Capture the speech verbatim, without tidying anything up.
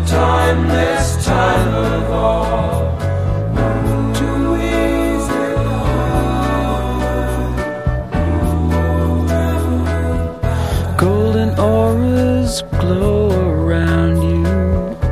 time, this time of all, too easy. Golden auras glow